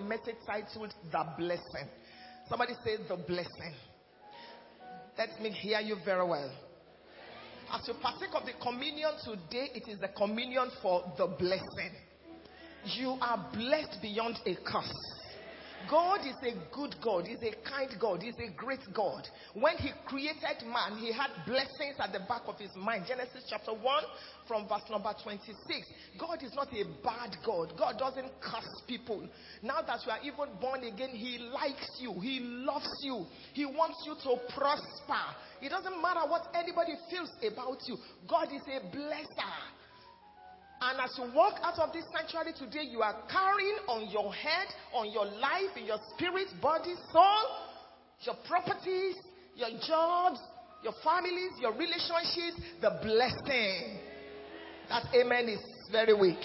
message titled The Blessing. Somebody say the blessing. Let me hear you very well. As you partake of the communion today, it is the communion for the blessing. You are blessed beyond a curse. God is a good God. He's a kind God. He's a great God. When he created man, he had blessings at the back of his mind. Genesis chapter 1 from verse number 26. God is not a bad God. God doesn't curse people. Now that you are even born again, he likes you. He loves you. He wants you to prosper. It doesn't matter what anybody feels about you. God is a blesser. And as you walk out of this sanctuary today, you are carrying on your head, on your life, in your spirit, body, soul, your properties, your jobs, your families, your relationships, the blessing. That amen is very weak.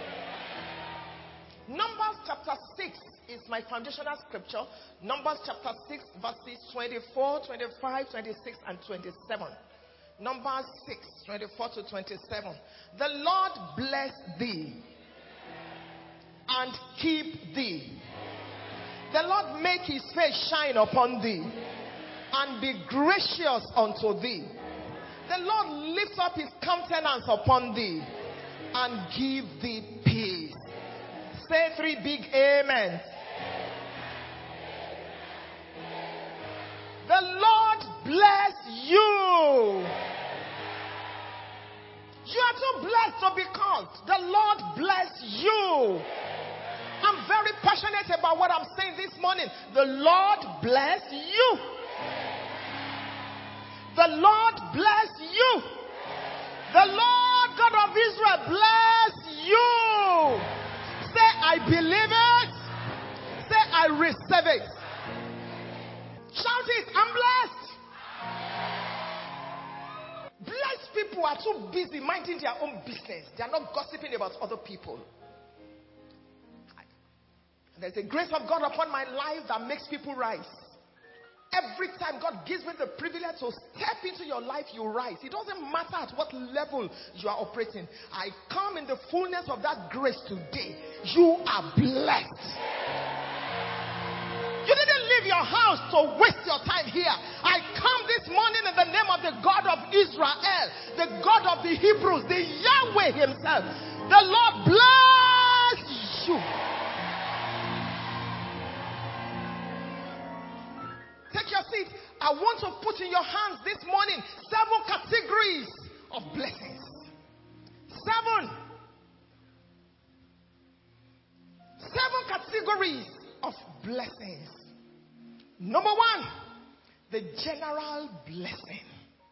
Numbers chapter 6 is my foundational scripture. Numbers chapter 6 verses 24, 25, 26 and 27. Numbers 6, 24 to 27. The Lord bless thee and keep thee. The Lord make his face shine upon thee and be gracious unto thee. The Lord lift up his countenance upon thee and give thee peace. Say 3 big amens. The Lord bless you. You are too blessed to be called. The Lord bless you. I'm very passionate about what I'm saying this morning. The Lord bless you. The Lord bless you. The Lord God of Israel bless you. Say, I believe it. Say, I receive it. Shout it, I'm blessed. Blessed people are too busy minding their own business. They are not gossiping about other people. There's a grace of God upon my life that makes people rise. Every time God gives me the privilege to step into your life, you rise. It doesn't matter at what level you are operating. I come in the fullness of that grace today. You are blessed. You didn't leave your house to waste your time here. I come this morning in the name of the God of Israel, the God of the Hebrews, the Yahweh himself. The Lord bless you. Take your seat. I want to put in your hands this morning 7 categories of blessings. 7 categories of blessings. Number 1, the general blessing.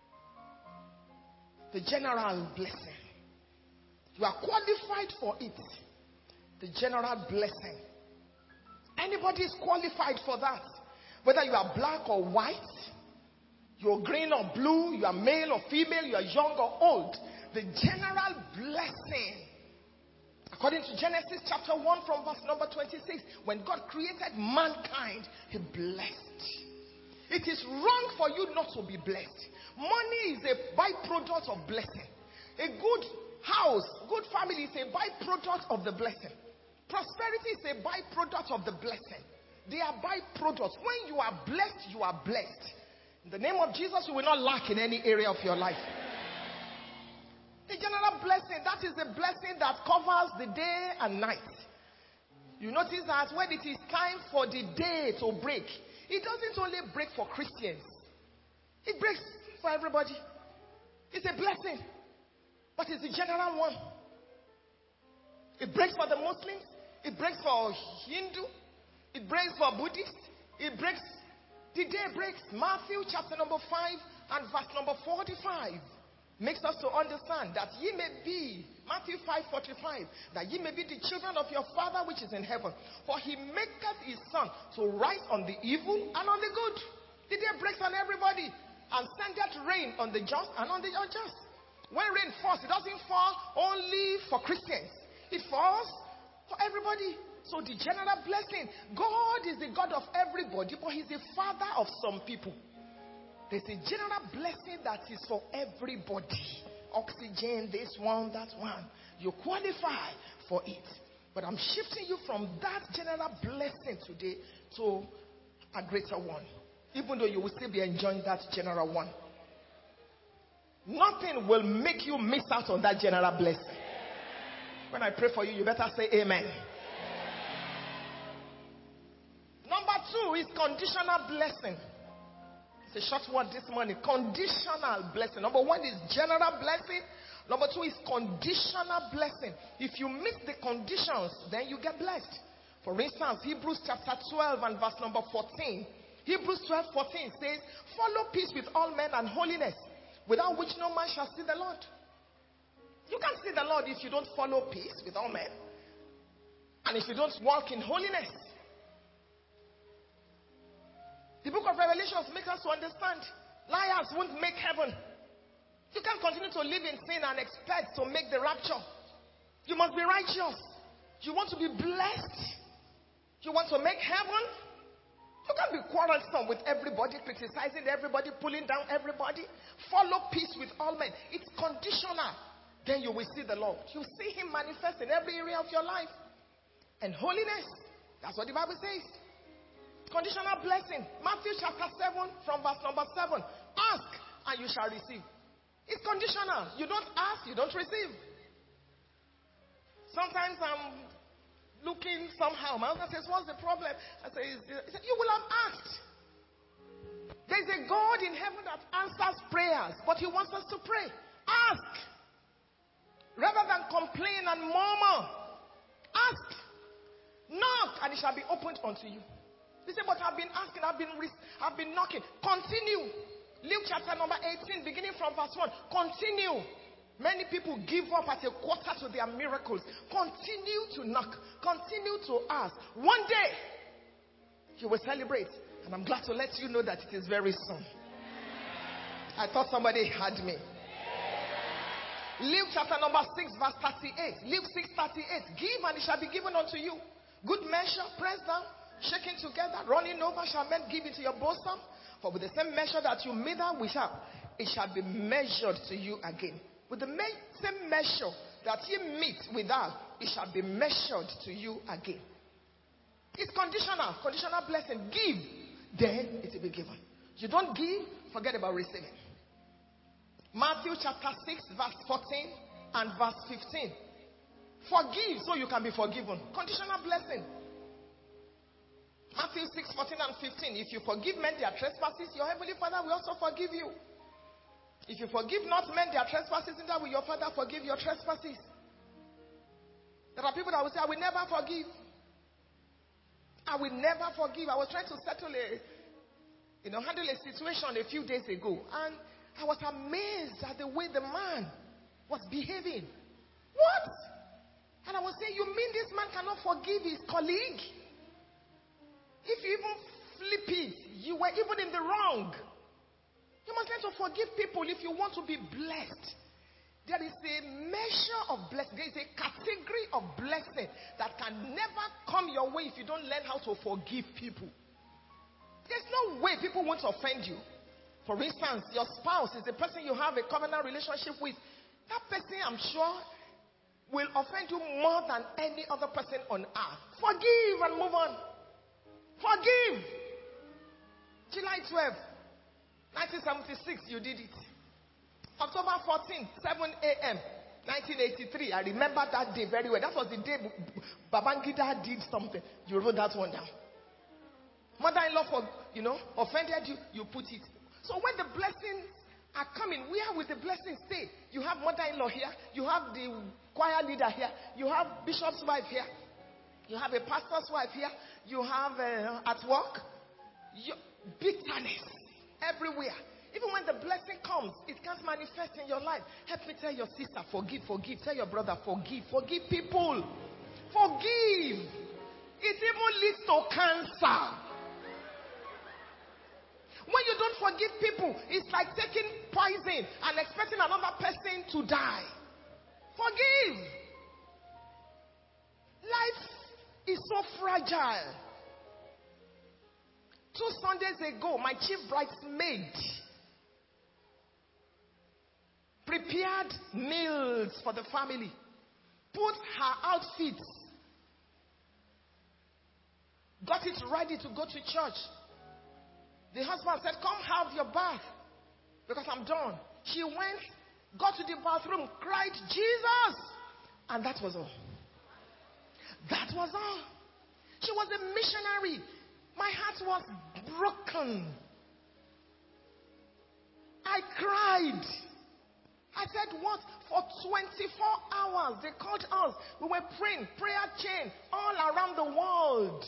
The general blessing. You are qualified for it. The general blessing. Anybody is qualified for that. Whether you are black or white, you're green or blue, you are male or female, you are young or old. The general blessing. According to Genesis chapter 1 from verse number 26, when God created mankind, he blessed. It is wrong for you not to be blessed. Money is a byproduct of blessing. A good house, good family is a byproduct of the blessing. Prosperity is a byproduct of the blessing. They are byproducts. When you are blessed, you are blessed. In the name of Jesus, you will not lack in any area of your life. The general blessing, that is the blessing that covers the day and night. You notice that when it is time for the day to break, it doesn't only break for Christians. It breaks for everybody. It's a blessing, but it's the general one. It breaks for the Muslims. It breaks for Hindu. It breaks for Buddhists. It breaks. The day breaks. Matthew chapter number 5 and verse number 45 makes us to understand that ye may be, Matthew 5:45, that ye may be the children of your Father which is in heaven. For he maketh his sun to rise on the evil and on the good. The day breaks on everybody, and sendeth rain on the just and on the unjust. When rain falls, it doesn't fall only for Christians. It falls for everybody. So the general blessing, God is the God of everybody, but he's the father of some people. There's a general blessing that is for everybody. Oxygen, this one, that one. You qualify for it. But I'm shifting you from that general blessing today to a greater one. Even though you will still be enjoying that general one. Nothing will make you miss out on that general blessing. When I pray for you, you better say amen. Number 2 is conditional blessing. It's a short word this morning. Conditional blessing. Number 1 is general blessing. Number 2 is conditional blessing. If you meet the conditions, then you get blessed. For instance, Hebrews chapter 12 and verse number 14. Hebrews 12:14 says, follow peace with all men and holiness, without which no man shall see the Lord. You can't see the Lord if you don't follow peace with all men. And if you don't walk in holiness. The book of Revelations makes us to understand liars won't make heaven. You can't continue to live in sin and expect to make the rapture. You must be righteous. You want to be blessed. You want to make heaven. You can't be quarrelsome with everybody, criticizing everybody, pulling down everybody. Follow peace with all men. It's conditional. Then you will see the Lord. You see Him manifest in every area of your life. And holiness. That's what the Bible says. Conditional blessing. Matthew chapter 7 from verse number 7. Ask and you shall receive. It's conditional. You don't ask, you don't receive. Sometimes I'm looking somehow. My husband says, what's the problem? I say, you will have asked. There's a God in heaven that answers prayers, but He wants us to pray. Ask. Rather than complain and murmur. Ask. Knock and it shall be opened unto you. You say, but I've been asking, I've been knocking. Continue. Luke chapter number 18, beginning from verse 1. Continue. Many people give up at a quarter to their miracles. Continue to knock. Continue to ask. One day, you will celebrate. And I'm glad to let you know that it is very soon. I thought somebody had me. Luke chapter number 6, verse 38. Luke 6:38. Give and it shall be given unto you. Good measure, pressed down, shaking together, running over, shall men give into your bosom. For with the same measure that you measure without, it shall be measured to you again. With the same measure that you meet without, it shall be measured to you again. It's conditional. Conditional blessing. Give, then it will be given. You don't give, forget about receiving. Matthew chapter 6, verse 14 and verse 15. Forgive so you can be forgiven. Conditional blessing. Matthew 6, 14 and 15. If you forgive men their trespasses, your heavenly Father will also forgive you. If you forgive not men their trespasses, neither will your Father forgive your trespasses. There are people that will say, I will never forgive. I will never forgive. I was trying to settle handle a situation a few days ago. And I was amazed at the way the man was behaving. What? And I was saying, you mean this man cannot forgive his colleague? If you even flip it, you were even in the wrong. You must learn to forgive people if you want to be blessed. There is a measure of blessing. There is a category of blessing that can never come your way if you don't learn how to forgive people. There's no way people won't offend you. For instance, your spouse is the person you have a covenant relationship with. That person, I'm sure, will offend you more than any other person on earth. Forgive and move on. Forgive. July 12, 1976, you did it. October 14, 7 a.m., 1983. I remember that day very well. That was the day Babangida did something. You wrote that one down. Mother-in-law, offended you, you put it. So when the blessings are coming, where will the blessings stay? You have mother-in-law here. You have the choir leader here. You have bishop's wife here. You have a pastor's wife here. You have at work. Bitterness everywhere. Even when the blessing comes, it can't manifest in your life. Help me tell your sister, forgive. Tell your brother, forgive. Forgive people. Forgive. It even leads to cancer. When you don't forgive people, it's like taking poison and expecting another person to die. Forgive. Life is so fragile. 2 Sundays ago, my chief bridesmaid prepared meals for the family, put her outfits got it ready to go to church. The husband said, come have your bath because I'm done. She went, got to the bathroom, cried, Jesus! And that was all. That was all. She was a missionary. My heart was broken. I cried. I said, what? For 24 hours, they called us. We were praying, prayer chain, all around the world.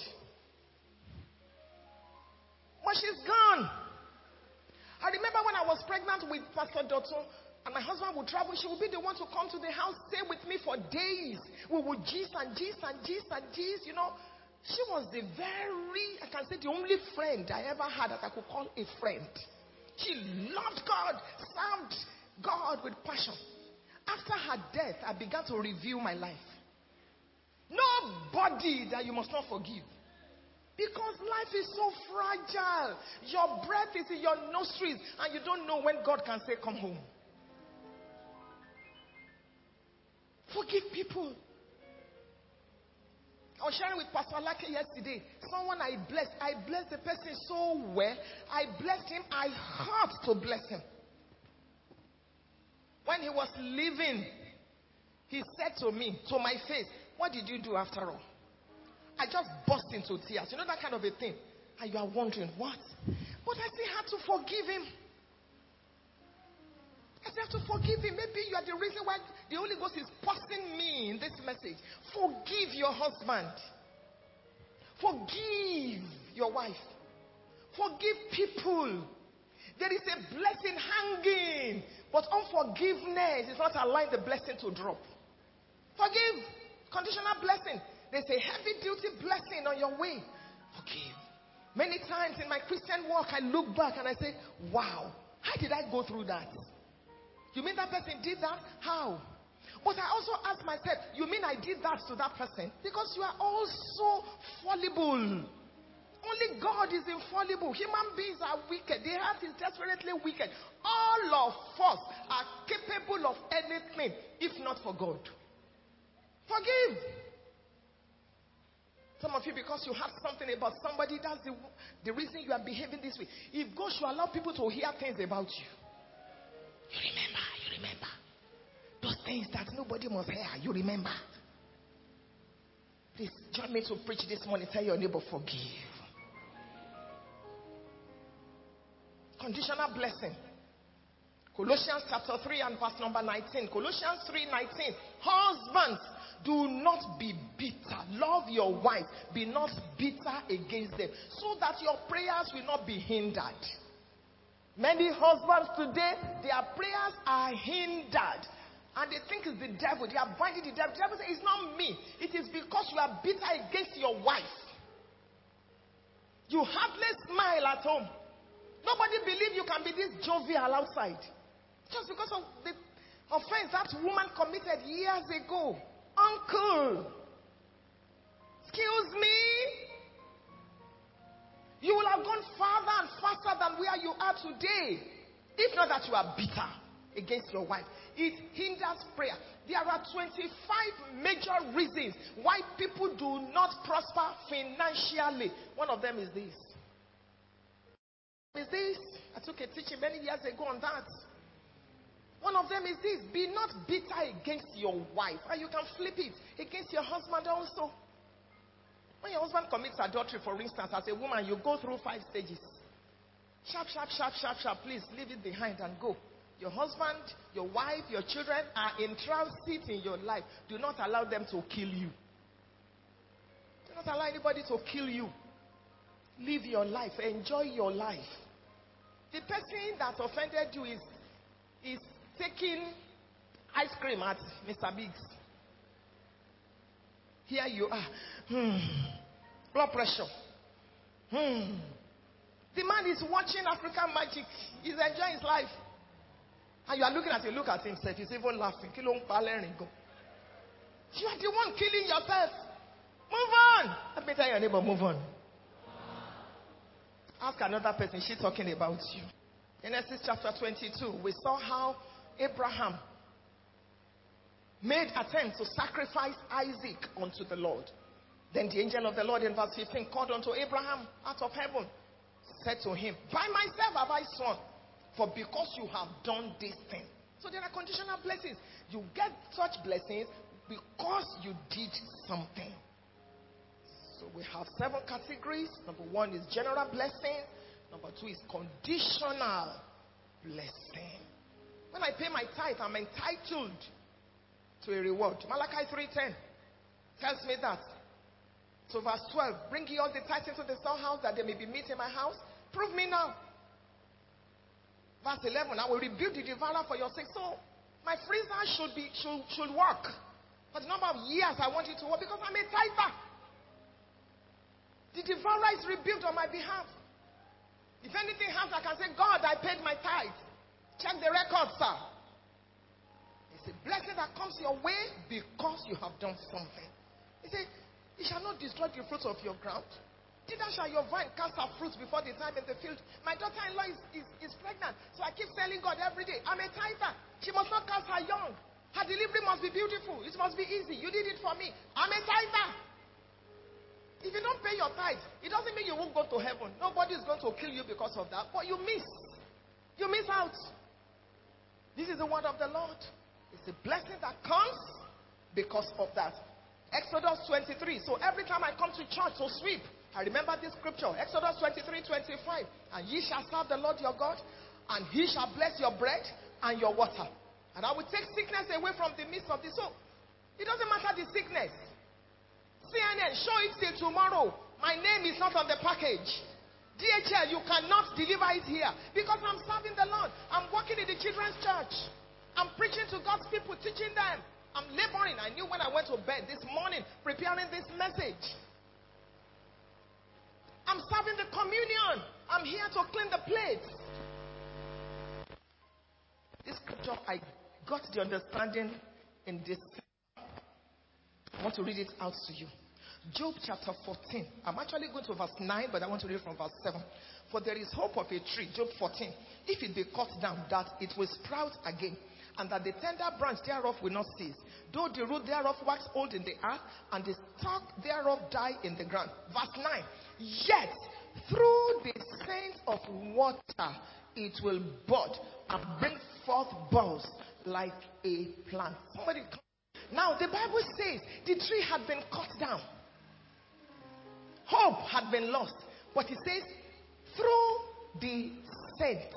But she's gone. I remember when I was pregnant with Pastor Dotun, and my husband would travel, she would be the one to come to the house, stay with me for days. We would gist and gist and gist and gist, you know. She was the I can say the only friend I ever had that I could call a friend. She loved God, served God with passion. After her death, I began to review my life. Nobody that you must not forgive. Because life is so fragile. Your breath is in your nostrils and you don't know when God can say, come home. Forgive people. I was sharing with Pastor Lake yesterday. Someone I blessed the person so well. I blessed him. I had to bless him. When he was leaving, he said to me, to my face, what did you do after all? I just burst into tears. You know that kind of a thing. And you are wondering, what? But I still had to forgive him. I still have to forgive him. Maybe you are the reason why the Holy Ghost is posting me in this message. Forgive your husband. Forgive your wife. Forgive people. There is a blessing hanging. But unforgiveness is not allowing the blessing to drop. Forgive. Conditional blessing. There's a heavy duty blessing on your way. Forgive. Many times in my Christian walk, I look back and I say, wow, how did I go through that? You mean that person did that? How? But I also ask myself, you mean I did that to that person? Because you are also fallible. Only God is infallible. Human beings are wicked. The heart is desperately wicked. All of us are capable of anything if not for God. Forgive. Some of you, because you have something about somebody, that's the reason you are behaving this way. If God should allow people to hear things about you, you remember. Those things that nobody must hear, you remember. Please join me to preach this morning. Tell your neighbor, forgive. Conditional blessing. Colossians chapter 3 and verse number 19. Colossians 3:19. Husbands, do not be bitter. Love your wife. Be not bitter against them, so that your prayers will not be hindered. Many husbands today, their prayers are hindered. And they think it's the devil. They are binding the devil. The devil says, it's not me. It is because you are bitter against your wife. You hardly smile at home. Nobody believes you can be this jovial outside. Just because of the offense that woman committed years ago. Uncle, excuse me. You will have gone farther and faster than where you are today. If not that you are bitter against your wife. It hinders prayer. There are 25 major reasons why people do not prosper financially. One of them is this. I took a teaching many years ago on that. One of them is this. Be not bitter against your wife. And you can flip it against your husband also. When your husband commits adultery, for instance, as a woman, you go through 5 stages. Sharp. Please leave it behind and go. Your husband, your wife, your children are in transit in your life. Do not allow them to kill you. Do not allow anybody to kill you. Live your life. Enjoy your life. The person that offended you is taking ice cream at Mr. Biggs. Here you are. Blood pressure. The man is watching African Magic. He's enjoying his life. And you are looking at him. Look at himself. He's even laughing. You are the one killing yourself. Move on. Let me tell your neighbor, move on. Ask another person. She's talking about you. Genesis chapter 22. We saw how Abraham made attempt to sacrifice Isaac unto the Lord. Then the angel of the Lord in verse 15 called unto Abraham out of heaven, said to him, by myself have I sworn, for because you have done this thing. So there are conditional blessings. You get such blessings because you did something. So we have 7 categories. Number 1 is general blessing. Number 2 is conditional blessing. When I pay my tithe, I'm entitled to a reward. Malachi 3:10 tells me that. So verse 12, bring ye all the tithes into the storehouse, that there may be meat in my house. Prove me now. Verse 11, I will rebuild the devourer for your sake. So my freezer should work. For the number of years I want it to work, because I'm a tither. The devourer is rebuilt on my behalf. If anything happens, I can say, God, I paid my tithe. Check the record, sir. It's a blessing that comes your way because you have done something. He said, you shall not destroy the fruits of your ground. Neither shall your vine cast her fruits before the time in the field. My daughter-in-law is pregnant, so I keep telling God every day, I'm a tither. She must not cast her young. Her delivery must be beautiful. It must be easy. You did it for me. I'm a tither. If you don't pay your tithe, it doesn't mean you won't go to heaven. Nobody is going to kill you because of that. But you miss. You miss out. This is the word of the Lord. It's a blessing that comes because of that. Exodus 23. So every time I come to church to sweep, I remember this scripture. Exodus 23:25. And ye shall serve the Lord your God, and he shall bless your bread and your water. And I will take sickness away from the midst of this. So it doesn't matter the sickness. CNN, show it till tomorrow. My name is not on the package. DHL, you cannot deliver it here. Because I'm serving the Lord. I'm working in the children's church. I'm preaching to God's people, teaching them. I'm laboring. I knew when I went to bed this morning, preparing this message. I'm serving the communion. I'm here to clean the plates. This scripture, I got the understanding in this. I want to read it out to you. Job chapter 14. I'm actually going to verse 9, but I want to read from verse 7. For there is hope of a tree, Job 14, if it be cut down, that it will sprout again, and that the tender branch thereof will not cease, though the root thereof wax old in the earth, and the stalk thereof die in the ground. Verse 9. Yet through the scent of water it will bud and bring forth boughs like a plant. Somebody. Now the Bible says the tree had been cut down. Hope had been lost. But it says through the scent.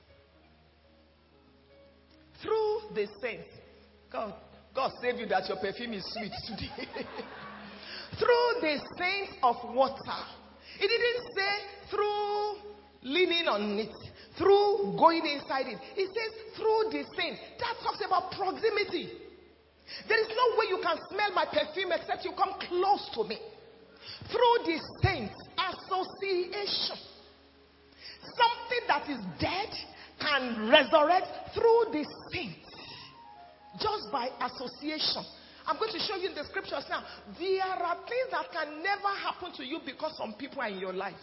Through the scent. God save you that your perfume is sweet today. Through the scent of water. It didn't say through leaning on it, through going inside it. It says through the scent. That talks about proximity. There is no way you can smell my perfume except you come close to me. Through the scent, association. Something that is dead can resurrect through the scent. Just by association. I'm going to show you in the scriptures now. There are things that can never happen to you because some people are in your life.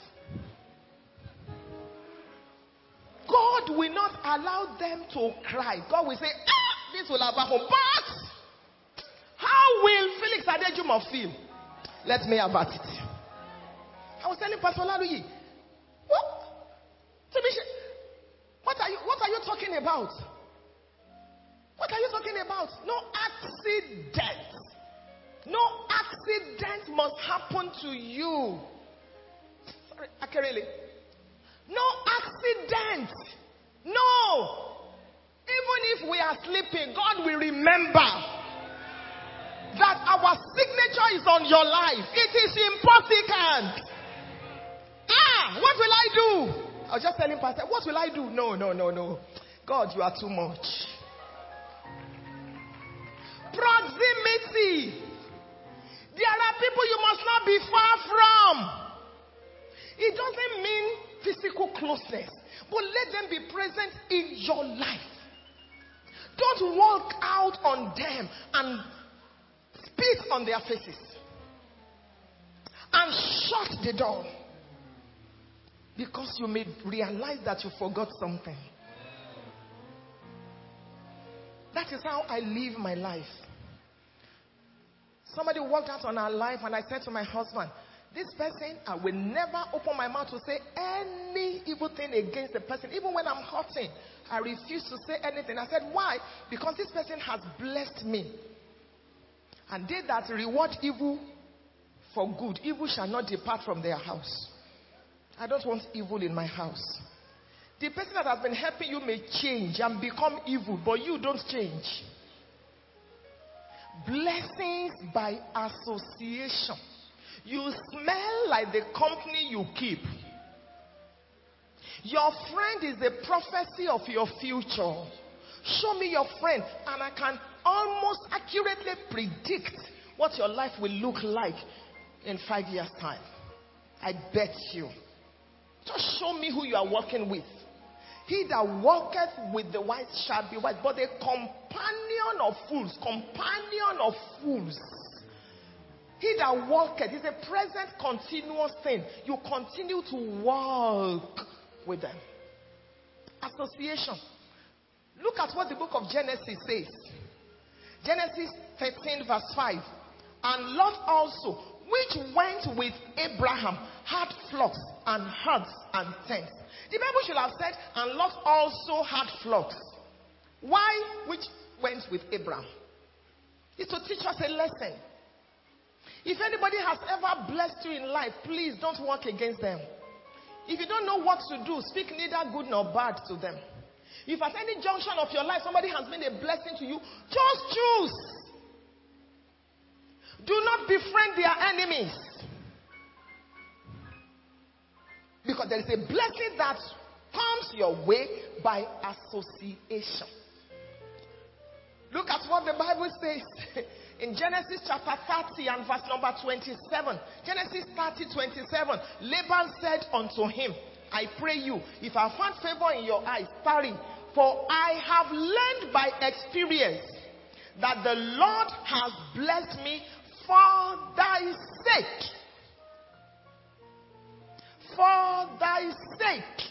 God will not allow them to cry. God will say, this will have happened. But how will Felix Adejumo feel? Let me avert it. I was telling Pastor Laruyi, what are you talking about? What are you talking about? No accident. No accident must happen to you. Sorry, Akerele. No accident. No. Even if we are sleeping, God will remember that our signature is on your life. It is important. What will I do? I was just telling Pastor, what will I do? No. God, you are too much. Proximity. There are people you must not be far from. It doesn't mean physical closeness, but let them be present in your life. Don't walk out on them and spit on their faces and shut the door because you may realize that you forgot something. That is how I live my life. Somebody walked out on our life, and I said to my husband, this person, I will never open my mouth to say any evil thing against the person. Even when I'm hurting, I refuse to say anything. I said, why? Because this person has blessed me. And they that reward evil for good, evil shall not depart from their house. I don't want evil in my house. The person that has been helping you may change and become evil, but you don't change. Blessings by association. You smell like the company you keep. Your friend is the prophecy of your future. Show me your friend, and I can almost accurately predict what your life will look like in 5 years' time. I bet you. Just show me who you are working with. He that walketh with the wise shall be wise, but a companion of fools, he that walketh is a present continuous thing. You continue to walk with them. Association. Look at what the book of Genesis says. Genesis 13 verse 5. And Lot also, which went with Abraham, had flocks and herds and tents. The Bible should have said, and Lot also had flocks. Why? Which went with Abraham? It's to teach us a lesson. If anybody has ever blessed you in life, please don't work against them. If you don't know what to do, speak neither good nor bad to them. If at any junction of your life somebody has been a blessing to you, just choose. Do not befriend their enemies. Because there is a blessing that comes your way by association. Look at what the Bible says in Genesis chapter 30 and verse number 27. Genesis 30:27. Laban said unto him, I pray you, if I find favor in your eyes, tarry, for I have learned by experience that the Lord has blessed me for thy sake. For thy sake.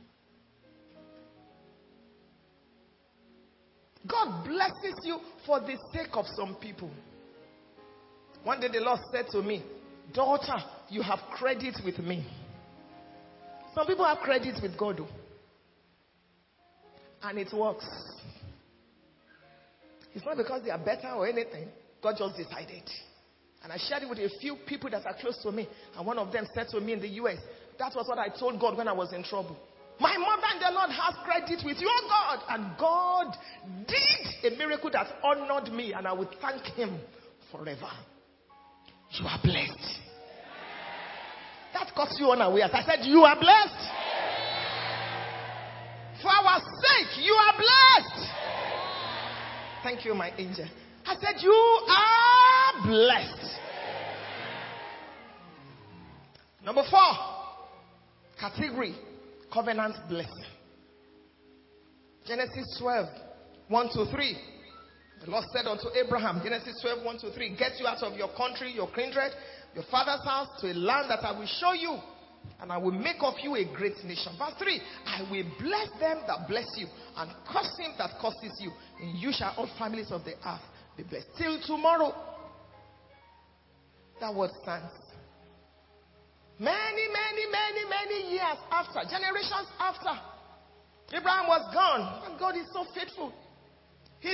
God blesses you for the sake of some people. One day the Lord said to me, daughter, you have credit with me. Some people have credit with God, though. And it works. It's not because they are better or anything. God just decided. And I shared it with a few people that are close to me. And one of them said to me in the US, that was what I told God when I was in trouble. My mother and the Lord has credit with your God. And God did a miracle that honored me. And I would thank him forever. You are blessed. That caught you unawares. I said, you are blessed. For our sake, you are blessed. Thank you, my angel. I said, you are blessed. Number 4, category, covenant blessing. Genesis 12, 1-3. The Lord said unto Abraham, Genesis 12, 1-3, get you out of your country, your kindred, your father's house, to a land that I will show you, and I will make of you a great nation. Verse 3, I will bless them that bless you, and curse him that curses you. And you shall all families of the earth be blessed. Till tomorrow. That word stands. Many years after, generations after, Abraham was gone. And God is so faithful. His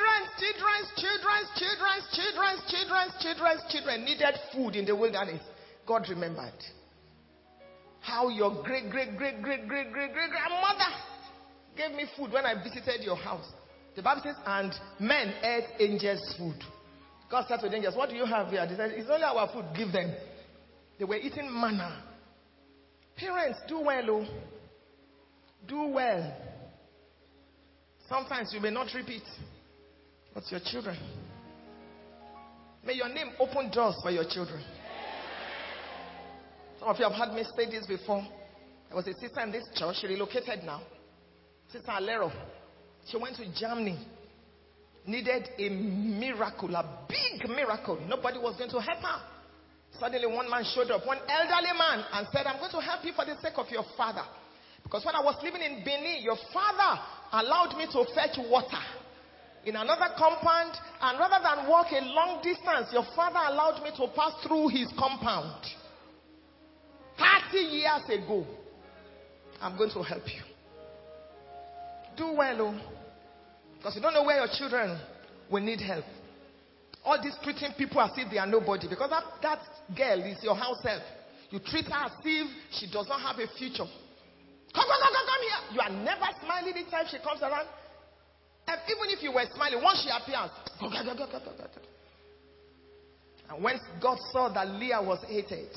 children needed food in the wilderness. God remembered. How your great grandmother gave me food when I visited your house. The Bible says, and men ate angels' food. God said to the angels, what do you have here? They said, it's only our food, give them. They were eating manna. Parents, do well, oh. Do well. Sometimes you may not repeat, but your children. May your name open doors for your children. Some of you have heard me say this before. There was a sister in this church. She relocated now. Sister Alero. She went to Germany. Needed a miracle, a big miracle. Nobody was going to help her. Suddenly one man showed up, one elderly man, and said, I'm going to help you for the sake of your father. Because when I was living in Benin, your father allowed me to fetch water in another compound, and rather than walk a long distance, your father allowed me to pass through his compound. 30 years ago. I'm going to help you. Do well, oh. Because you don't know where your children will need help. All these treating people as if they are nobody. Because that girl is your house help. You treat her as if she does not have a future. Come here. You are never smiling each time she comes around. And even if you were smiling, once she appears. And when God saw that Leah was hated.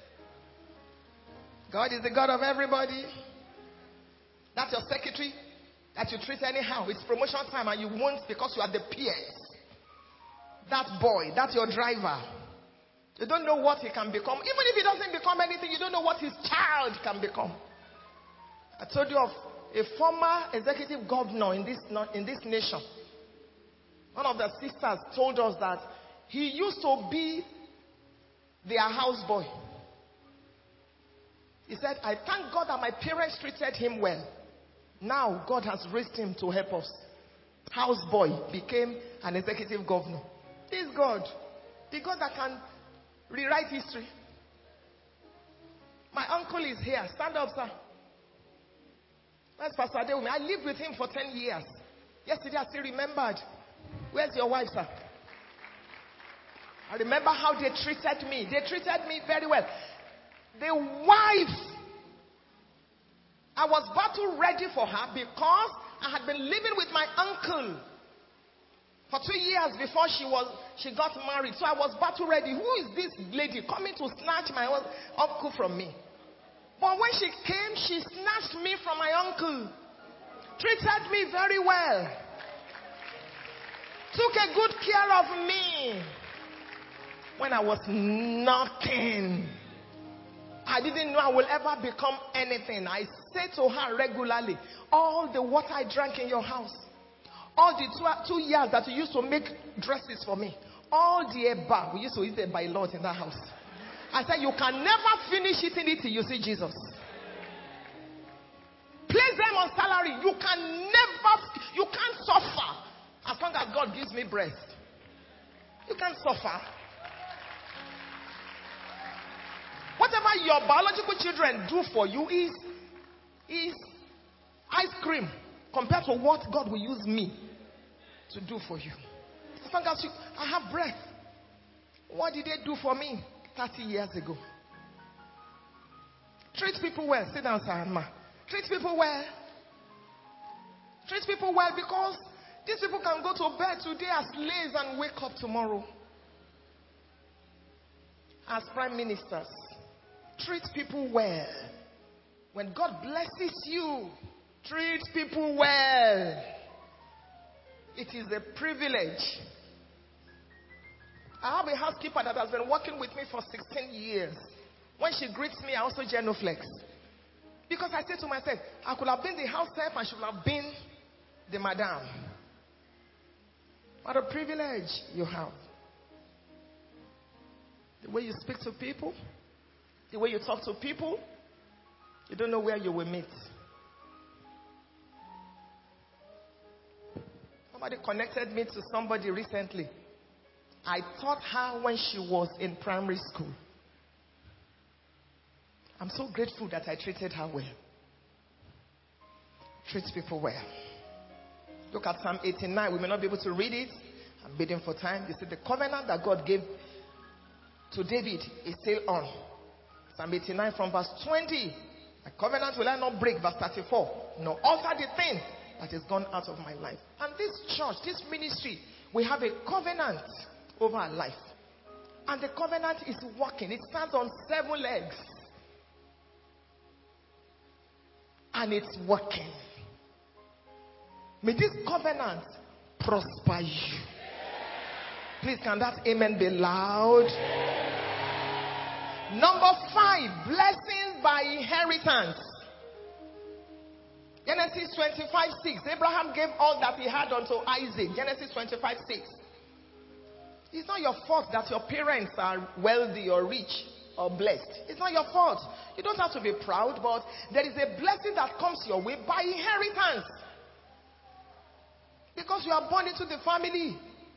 God is the God of everybody. That's your secretary that you treat anyhow. It's promotion time and you won't because you are the peers. That boy, that's your driver. You don't know what he can become. Even if he doesn't become anything, you don't know what his child can become. I told you of a former executive governor in this nation. One of the sisters told us that he used to be their houseboy. He said, I thank God that my parents treated him well. Now God has raised him to help us. Houseboy became an executive governor. This God, the God that can rewrite history. My uncle is here. Stand up, sir. That's Pastor Adewumi. I lived with him for 10 years. Yesterday I still remembered. Where's your wife, sir? I remember how they treated me. They treated me very well. The wife, I was battle ready for her because I had been living with my uncle for 2 years before she got married. So I was battle ready. Who is this lady coming to snatch my uncle from me? But when she came, she snatched me from my uncle. Treated me very well. Took a good care of me. When I was knocking, I didn't know I will ever become anything. I say to her regularly, all the water I drank in your house, all the 2 years that you used to make dresses for me, all the eba, we used to eat eba a lot in that house. I said, you can never finish eating it till you see Jesus. Place them on salary. You can't suffer as long as God gives me breath. You can't suffer. Whatever your biological children do for you is ice cream compared to what God will use me to do for you. As long as I have breath. What did they do for me 30 years ago? Treat people well. Sit down, sir. Ma. Treat people well. Treat people well because these people can go to bed today as slaves and wake up tomorrow as prime ministers. Treat people well. When God blesses you, treat people well. It is a privilege. I have a housekeeper that has been working with me for 16 years. When she greets me, I also genuflex. Because I say to myself, I could have been the house help and she would have been the madam. What a privilege you have. The way you speak to people, the way you talk to people, you don't know where you will meet. Somebody connected me to somebody recently. I taught her when she was in primary school. I'm so grateful that I treated her well. Treat people well. Look at Psalm 89. We may not be able to read it. I'm bidding for time. You see, the covenant that God gave to David is still on. Psalm 89 from verse 20. My covenant will I not break, verse 34. Nor alter the thing that is gone out of my life. And this church, this ministry, we have a covenant over our life. And the covenant is working. It stands on 7 legs. And it's working. May this covenant prosper you. Please, can that amen be loud? Number 5, blessings by inheritance. Genesis 25:6. Abraham gave all that he had unto Isaac. Genesis 25:6. It's not your fault that your parents are wealthy or rich or blessed. It's not your fault. You don't have to be proud, but there is a blessing that comes your way by inheritance. Because Because you are born into the family.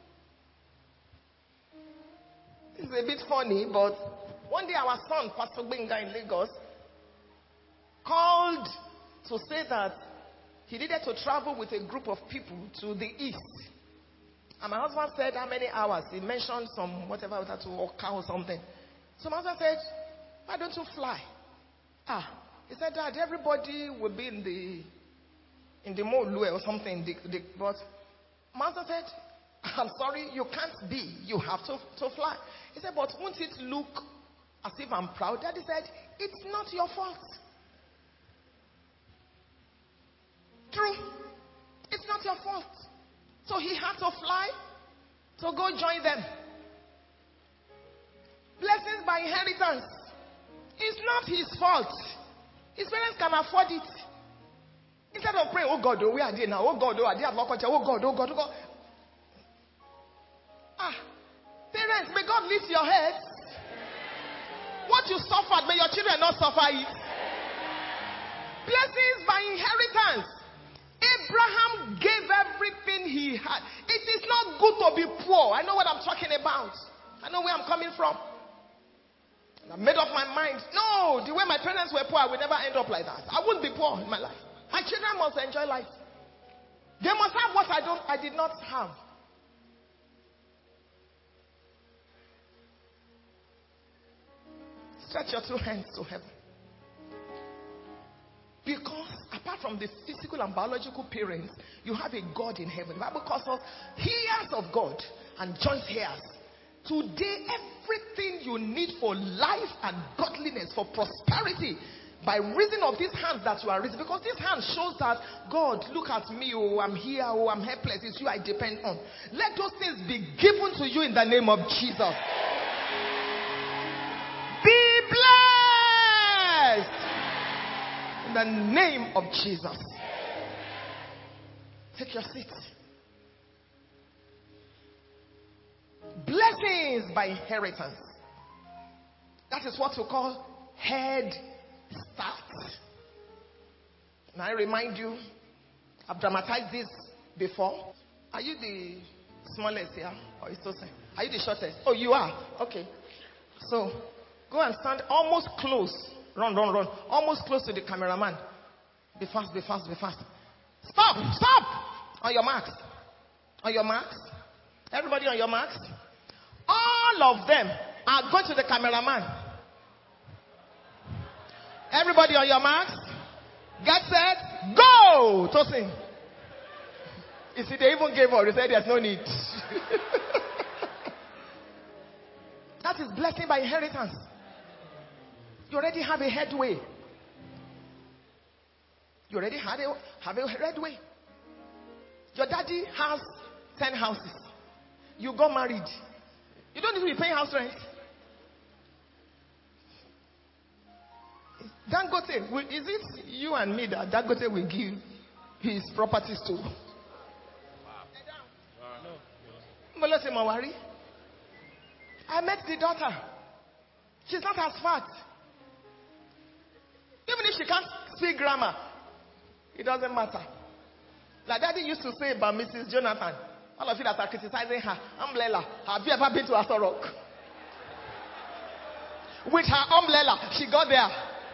It's a bit funny, but one day our son, Pastor Benga in Lagos, called to say that he needed to travel with a group of people to the east. And my husband said, how many hours? He mentioned some, whatever, that to walk or something. So my husband said, why don't you fly? He said, Dad, everybody will be in the Molue or something. But my husband said, I'm sorry, you can't be. You have to fly. He said, but won't it look as if I'm proud? Daddy said, it's not your fault. True. It's not your fault. So he had to fly to go join them. Blessings by inheritance. It's not his fault. His parents can afford it. Instead of praying, oh God, oh, where are they now? Oh God, oh, are they at Lokocha? Oh God, oh God, oh God. Parents, may God lift your heads. What you suffered, may your children not suffer it. Blessings by inheritance. Abraham gave everything he had. It is not good to be poor. I know what I'm talking about. I know where I'm coming from. And I made up my mind. No, the way my parents were poor, I would never end up like that. I wouldn't be poor in my life. My children must enjoy life. They must have what I did not have. Stretch your two hands to heaven. Because apart from the physical and biological parents, you have a God in heaven. The Bible calls us heirs of God and joint heirs. Today, everything you need for life and godliness, for prosperity, by reason of these hands that you are raising, because this hand shows that, God, look at me, oh, I'm here, oh, I'm helpless, it's you I depend on. Let those things be given to you in the name of Jesus. Be blessed in the name of Jesus. Take your seat. Blessings by inheritance. That is what we call head start. Now I remind you, I've dramatized this before. Are you the smallest here? Or is it? Are you the shortest? Oh, you are? Okay. So, go and stand almost close. Run. Almost close to the cameraman. Be fast. Stop! On your marks. Everybody on your marks. All of them are going to the cameraman. Everybody on your marks. Get set. Go! Tosin. You see, they even gave up. They said there's no need. That is blessing by inheritance. You already have a headway. You already have a headway. Your daddy has 10 houses. You got married. You don't need to be paying house rent. Dangote, is it you and me that Dangote will give his properties to? No. I met the daughter. She's not as fat. Even if she can't speak grammar, it doesn't matter. Like Daddy used to say about Mrs. Jonathan, all of you that are criticizing her, umbrella, have you ever been to Astor Rock? With her umbrella, she got there.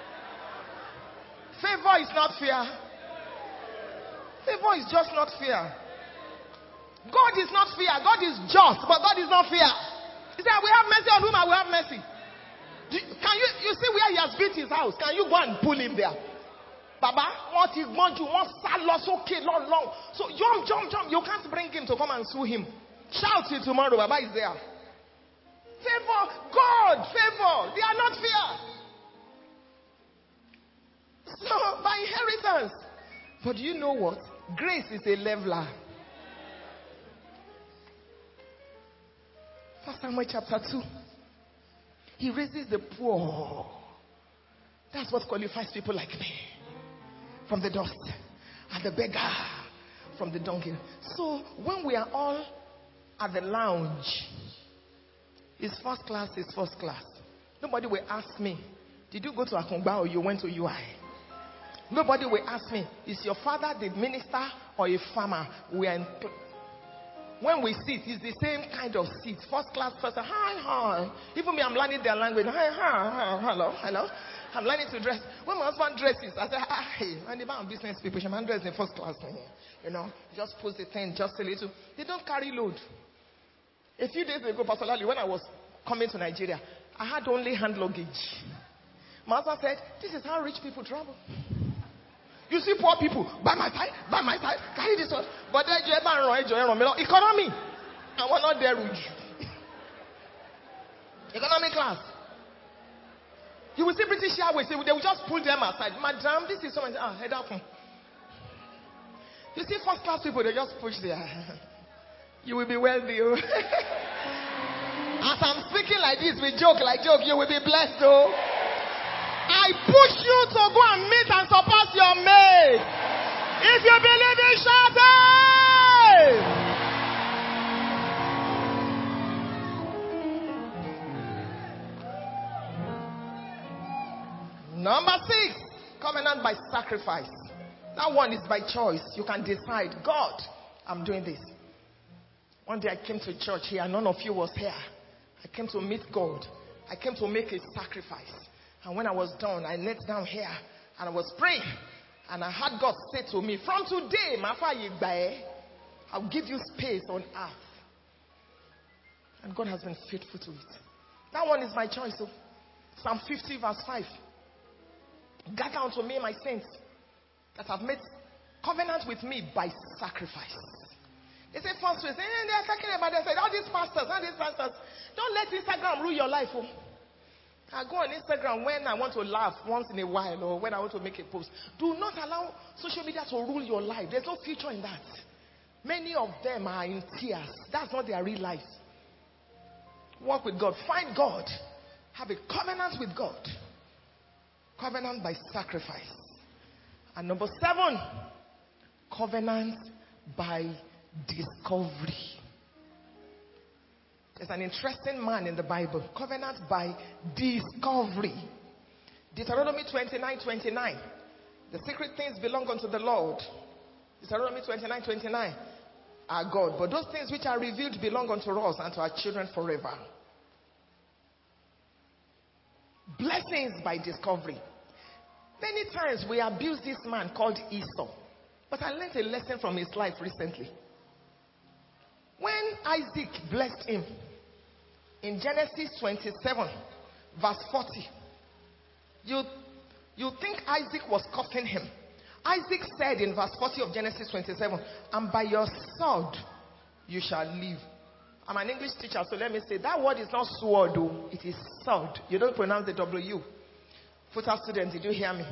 Favor is not fear. Favor is just not fear. God is not fear. God is just, but God is not fear. He said, we have mercy on whom I will have mercy. Can you see where he has built his house? Can you go and pull him there? Baba, what he want you want salos okay long. So jump. You can't bring him to come and sue him. Shout till tomorrow. Baba is there. Favor, God, favor. They are not fear. So by inheritance. But do you know what? Grace is a leveler. 1 Samuel chapter 2. He raises the poor. That's what qualifies people like me. From the dust. And the beggar from the donkey. So when we are all at the lounge, it's first class. Nobody will ask me, did you go to Akungba or you went to UI? Nobody will ask me, is your father the minister or a farmer? when we sit, it's the same kind of seat. First class person, hi. Even me, I'm learning their language. Hi, hello. I'm learning to dress. When my husband dresses, I say, hey, and if I'm business people, I'm dressed in first class. Just put the thing just a little. They don't carry load. A few days ago, Pastor Lally, when I was coming to Nigeria, I had only hand luggage. My husband said, this is how rich people travel. You see poor people, by my side, carry this one. But then you ever economy. And we're not there with you. Economy class. You will see British Airways, they will just pull them aside. Madam, this is so much. Head up. You see first class people, they just push their. You will be wealthy. As I'm speaking like this, we joke, you will be blessed though. I push you to go and meet and surpass your mate. If you believe it, shout it. Number 6, covenant by sacrifice. That one is by choice. You can decide, God, I'm doing this. One day I came to church here, none of you was here. I came to meet God. I came to make a sacrifice. And when I was done, I knelt down here and I was praying. And I had God say to me, from today, I'll give you space on earth. And God has been faithful to it. That one is my choice. So. Psalm 50 verse 5. Gather unto me my saints that have made covenant with me by sacrifice. They say first way, they are talking about, they said, all these pastors. Don't let Instagram rule your life. I go on Instagram when I want to laugh once in a while or when I want to make a post. Do not allow social media to rule your life. There's no future in that. Many of them are in tears. That's not their real life. Walk with God. Find God. Have a covenant with God. Covenant by sacrifice. And number 7, covenant by discovery. There's an interesting man in the Bible. Covenant by discovery. Deuteronomy 29:29. The secret things belong unto the Lord. Deuteronomy 29:29. Our God. But those things which are revealed belong unto us and to our children forever. Blessings by discovery. Many times we abuse this man called Esau. But I learned a lesson from his life recently. When Isaac blessed him, in Genesis 27, verse 40, you think Isaac was cursing him. Isaac said in verse 40 of Genesis 27, and by your sword you shall live. I'm an English teacher, so let me say, that word is not sword, though. It is sword. You don't pronounce the W. Futter students, did you hear me?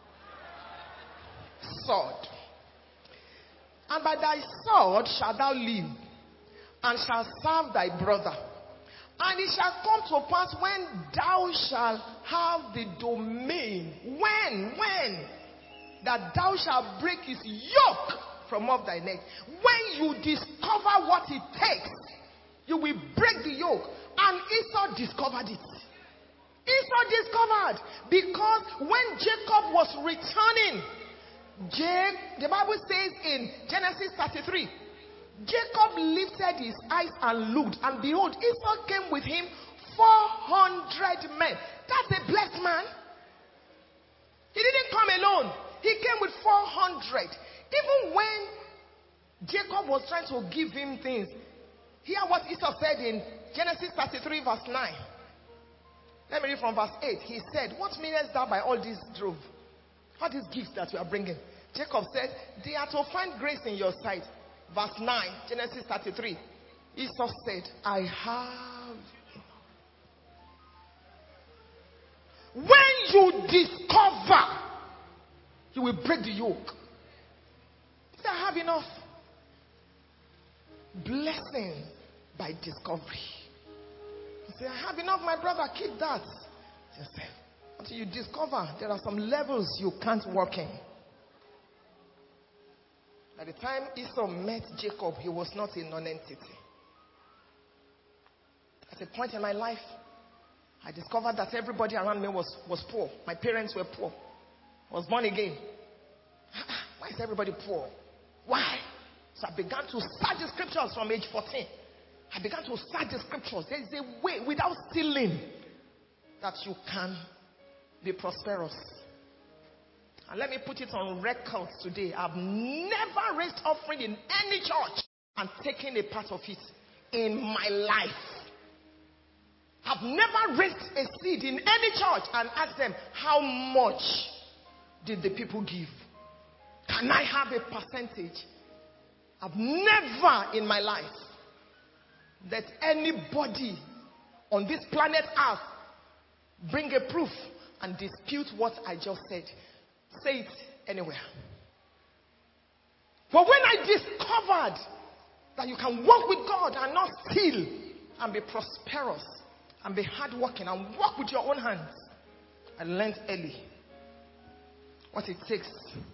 Sword. And by thy sword shalt thou live, and shalt serve thy brother. And it shall come to pass when thou shalt have the domain. When? That thou shalt break his yoke from off thy neck. When you discover what it takes, you will break the yoke. And Esau discovered it. Esau discovered. Because when Jacob was returning, the Bible says in Genesis 33, Jacob lifted his eyes and looked, and behold, Esau came with him 400 men. That's a blessed man. He didn't come alone. He came with 400. Even when Jacob was trying to give him things, hear what Esau said in Genesis 33 verse 9. Let me read from verse 8. He said, what meanest thou by all these drove? All these gifts that you are bringing? Jacob said, they are to find grace in your sight. Verse 9, Genesis 33. Esau said, I have. When you discover, you will break the yoke. Say, I have enough. Blessing by discovery. You say, I have enough, my brother, keep that. Just say, until you discover there are some levels you can't work in. By the time Esau met Jacob, he was not a non-entity. At a point in my life, I discovered that everybody around me was poor. My parents were poor. I was born again. Why is everybody poor? Why? So I began to search the scriptures from age 14. I began to search the scriptures. There is a way without stealing that you can be prosperous. And let me put it on record today. I've never raised offering in any church and taken a part of it in my life. I've never raised a seed in any church and asked them, how much did the people give? Can I have a percentage? I've never in my life let anybody on this planet Earth bring a proof and dispute what I just said. Say it anywhere. But when I discovered that you can walk with God and not steal and be prosperous and be hardworking and work with your own hands, I learned early what it takes.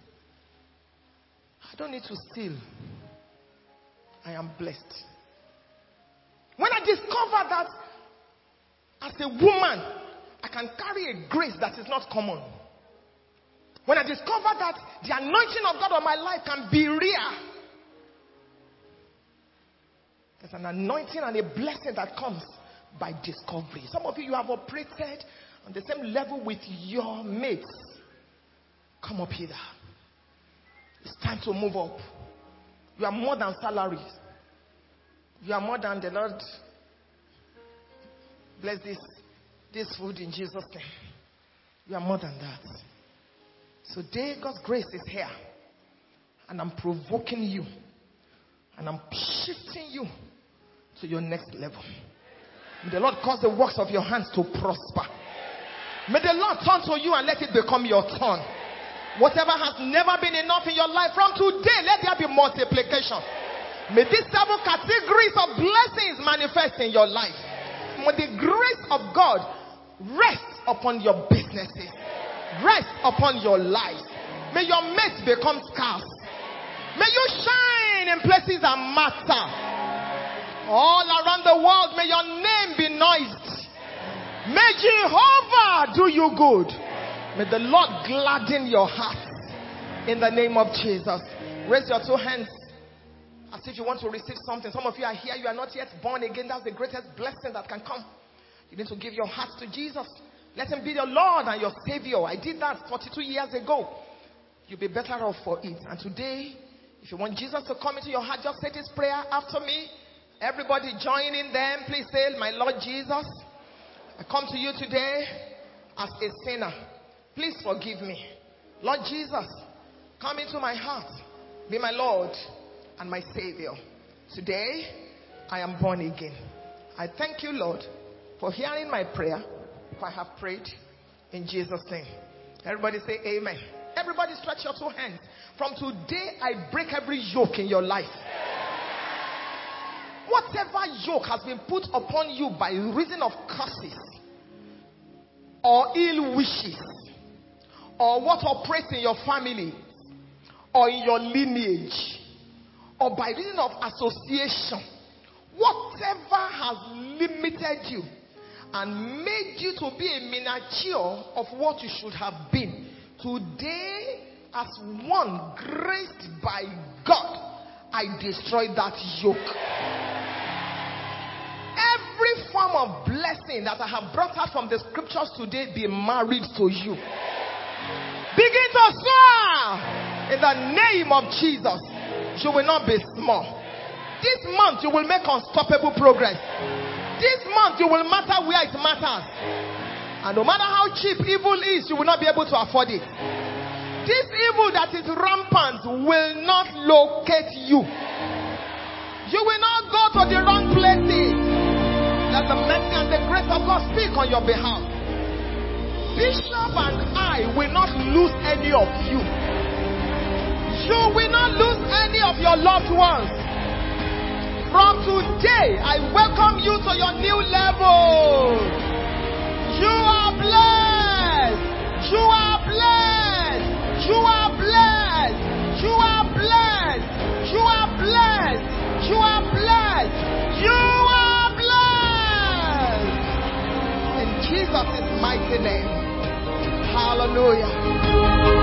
I don't need to steal. I am blessed. When I discovered that as a woman, I can carry a grace that is not common. When I discovered that the anointing of God on my life can be real. There's an anointing and a blessing that comes by discovery. Some of you have operated on the same level with your mates. Come up here. It's time to move up. You are more than salaries. You are more than the Lord. Bless this food in Jesus' name. You are more than that. So today, God's grace is here. And I'm provoking you. And I'm shifting you to your next level. May the Lord cause the works of your hands to prosper. May the Lord turn to you and let it become your turn. Whatever has never been enough in your life, from today, let there be multiplication. May these 7 categories of blessings manifest in your life. May the grace of God rest upon your businesses. Rest upon your life. May your mates become scarce. May you shine in places that matter. All around the world, may your name be noised. May Jehovah do you good. May the Lord gladden your heart. In the name of Jesus. Raise your 2 hands as if you want to receive something. Some of you are here, you are not yet born again. That's the greatest blessing that can come. You need to give your heart to Jesus. Let him be your Lord and your Savior. I did that 42 years ago. You'll be better off for it. And today, if you want Jesus to come into your heart, just say this prayer after me. Everybody join in them. Please say, my Lord Jesus, I come to you today as a sinner. Please forgive me. Lord Jesus, come into my heart. Be my Lord and my Savior. Today, I am born again. I thank you, Lord, for hearing my prayer. If I have prayed in Jesus' name. Everybody say amen. Everybody stretch your 2 hands. From today, I break every yoke in your life. Whatever yoke has been put upon you by reason of curses or ill wishes, or what operates in your family, or in your lineage, or by reason of association, whatever has limited you and made you to be a miniature of what you should have been, today, as one graced by God, I destroy that yoke. Every form of blessing that I have brought out from the scriptures today be married to you. Begin to soar in the name of Jesus. You will not be small. This month you will make unstoppable progress. This month you will matter where it matters. And no matter how cheap evil is, you will not be able to afford it. This evil that is rampant will not locate you. You will not go to the wrong places. Let the mercy and the grace of God speak on your behalf. Bishop and I will not lose any of you. You will not lose any of your loved ones. From today, I welcome you to your new level. You are blessed. You are blessed. You are blessed. You are blessed. You are blessed. You are blessed. You are blessed. In Jesus' mighty name. Hallelujah.